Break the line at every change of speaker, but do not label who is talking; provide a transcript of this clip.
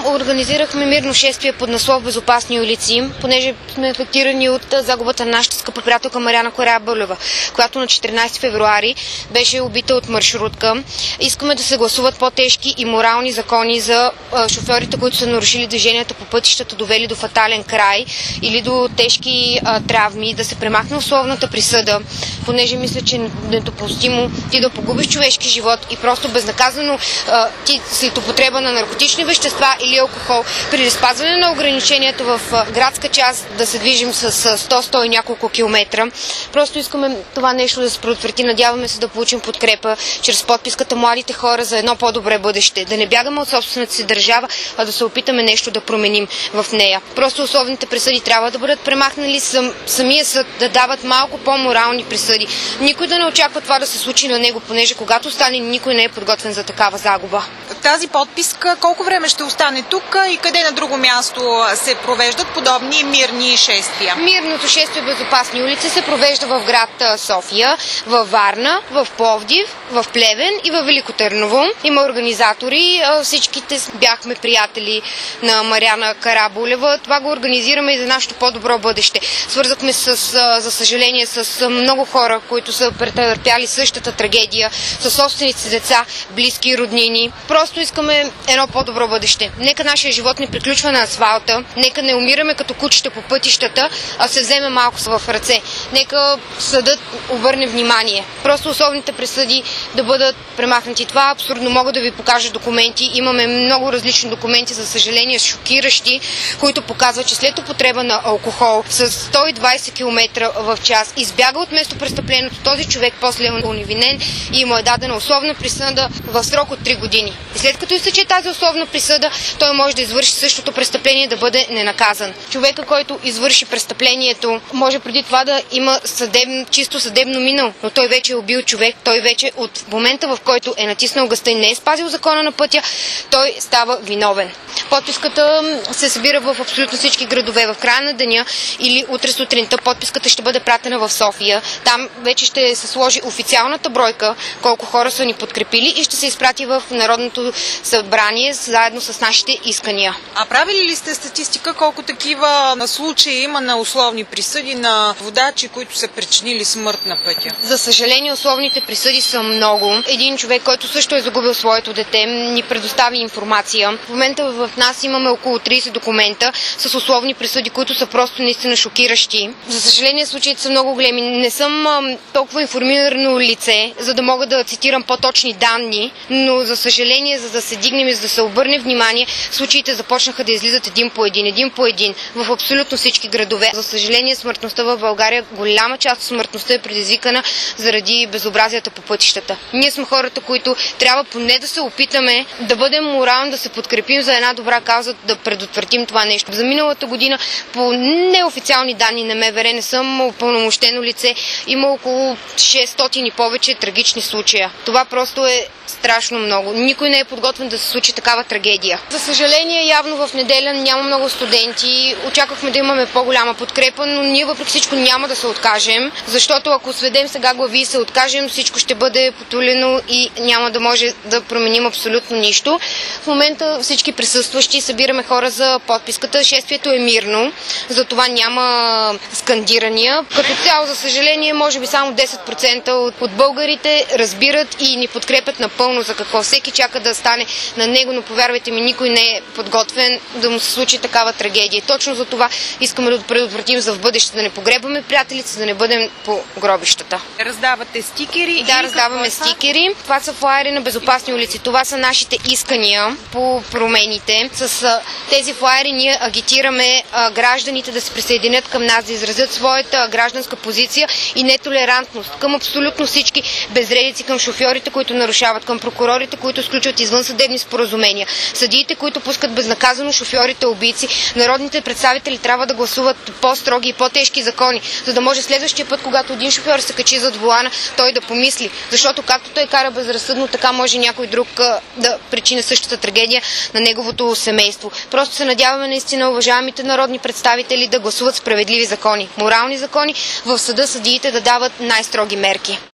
Организирахме мирно шествие под наслов "Безопасни улици", понеже сме афектирани от загубата на нашата скъпа приятелка Мариана Карабулева, която на 14 февруари беше убита от маршрутка. Искаме да се гласуват по-тежки и морални закони за шофьорите, които са нарушили движенията по пътищата, довели до фатален край или до тежки травми, да се премахне условната присъда, понеже мисля, че е недопустимо ти да погубиш човешки живот и просто безнаказано ти след употреба на наркотични вещества или алкохол, при спазване на ограничението в градска част да се движим с 100 и няколко километра. Просто искаме това нещо да се предотврати. Надяваме се да получим подкрепа чрез подписката "Младите хора за едно по-добре бъдеще". Да не бягаме от собствената си държава, а да се опитаме нещо да променим в нея. Просто условните присъди трябва да бъдат премахнали, самия съд да дават малко по-морални присъди. Никой да не очаква това да се случи на него, понеже когато стане, никой не е подготвен за такава загуба.
Тази подписка колко време ще остане тук и къде на друго място се провеждат подобни мирни шествия?
Мирното шествие "Безопасни улици" се провежда в град София, във Варна, в Пловдив, в Плевен и във Велико Търново. Има организатори, всичките бяхме приятели на Мариана Карабулева. Това го организираме и за нашето по-добро бъдеще. Свързахме за съжаление с много хора, които са претърпяли същата трагедия, със собствените деца, близки и роднини. Просто искаме едно по-добро бъдеще. Нека нашия живот не приключва на асфалта, нека не умираме като кучета по пътищата, а се вземе малко в ръце. Нека съдът обърне внимание. Просто условните присъди да бъдат премахнати. Това абсурдно. Мога да ви покажа документи. Имаме много различни документи, за съжаление шокиращи, които показват, че след употреба на алкохол с 120 км в час избяга от местопрестъплението, този човек после е уневинен и му е дадена условна присъда в срок от 3 години. И след като изтече тази условна присъда, той може да извърши същото престъпление, да бъде ненаказан. Човека, който извърши престъплението, може преди това да има чисто съдебно минало, но той вече е убил човек, той вече от момента, в който е натиснал газта и не е спазил закона на пътя, той става виновен. Подписката се събира в абсолютно всички градове в края на деня или утре сутринта. Подписката ще бъде пратена в София. Там вече ще се сложи официалната бройка, колко хора са ни подкрепили, и ще се изпрати в Народното събрание заедно с нашите искания.
А правили ли сте статистика колко такива случаи има на условни присъди на водачи, които са причинили смърт на пътя?
За съжаление, условните присъди са много. Един човек, който също е загубил своето дете, ни предостави информация. В момента в нас имаме около 30 документа с условни присъди, които са просто наистина шокиращи. За съжаление, случаите са много големи. Не съм толкова информирано лице, за да мога да цитирам по-точни данни, но за съжаление, за да се дигнем и за да се обърне внимание, случаите започнаха да излизат един по един в абсолютно всички градове. За съжаление, смъртността в България, голяма част от смъртността е предизвикана заради безобразията по пътищата. Ние сме хората, които трябва поне да се опитаме да бъдем морални, да се подкрепим за една добра кауза, да предотвратим това нещо. За миналата година, по неофициални данни на МВР, не съм упълномощено лице, има около 600 и повече трагични случая. Това просто е страшно много. Никой не е подготвен да се случи такава трагедия. За съжаление, явно в неделя няма много студенти. Очаквахме да имаме по-голяма подкрепа, но ние въпреки всичко няма да се откажем, защото ако сведем сега глави и се откажем, всичко ще бъде потулено и няма да може да променим абсолютно нищо. В момента всички присъстващи събираме хора за подписката. Шествието е мирно, затова няма скандирания. Като цяло, за съжаление, може би само 10% от българите разбират и ни подкрепят напълно за какво. Всеки чака да стане на него, но повярвайте ми, никой не е подготвен да му се случи такава трагедия. Точно за това искаме да предотвратим за в бъдеще, да не погребаме приятелите, да не бъдем по гробищата.
Раздавате стикери?
Да, раздаваме стикери. Това са флаери на "Безопасни улици". Това са нашите искания по промените. С тези флаери ние агитираме гражданите да се присъединят към нас, да изразят своята гражданска позиция и нетолерантност към абсолютно всички безредици, към шофьорите, които нарушават, към прокурорите, които сключват извънсъдебни споразумения, съдиите, които пускат безнаказано шофьорите убийци. Народните представители трябва да гласуват по-строги и по-тежки закони, за да може следващия път, когато един шофьор се качи зад волана, той да помисли. Защото както той кара безразсъдно, така може някой друг да причини същата трагедия на неговото семейство. Просто се надяваме наистина уважаемите народни представители да гласуват справедливи закони, морални закони, в съда съдиите да дават най-строги мерки.